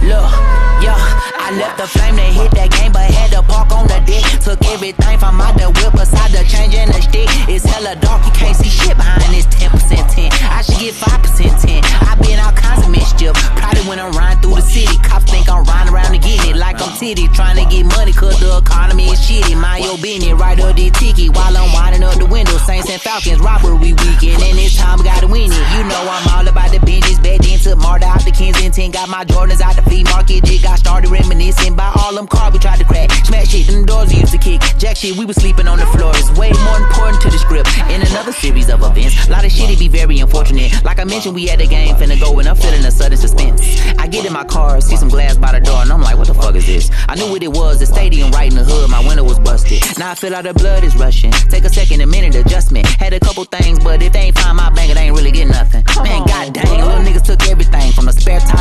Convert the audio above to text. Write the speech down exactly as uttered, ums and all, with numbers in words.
Look, yeah, I left the flame, they hit that game, but had to park on the deck. Took everything from out the whip, beside the change and the stick. It's hella dark, you can't see shit behind this ten percent tint. I should get five percent tint. I been all kinds of mischief, probably when I'm riding through the city. Cops think I'm riding around to get it, like I'm titty, trying to get money, cause the economy is shitty. Mind your business, right up the ticket, while I'm winding up the window. Saints and Falcons, robbery weekend, and this time we gotta win it. You know I'm all about the binges, back then took Marta out the Kensington, got my Jordans out the flea market, just got started reminiscing by all them cars we tried to crack. Smash shit, them doors we used to kick, jack shit, we was sleeping on the floor. It's way more important to the script. In another series of events, a lot of shit it be very unfortunate. Like I mentioned, we had the game finna go, and I'm feeling a sudden suspense. I get in my car, see some glass by the door, and I'm like, what the fuck is this? I knew what it was, the stadium right in the hood, my window was busted. Now I feel like the blood is rushing. Take a second, a minute adjustment. Had a couple things, but if they ain't find my bank, it ain't really get nothing. Man, god dang, little niggas took everything from the spare tire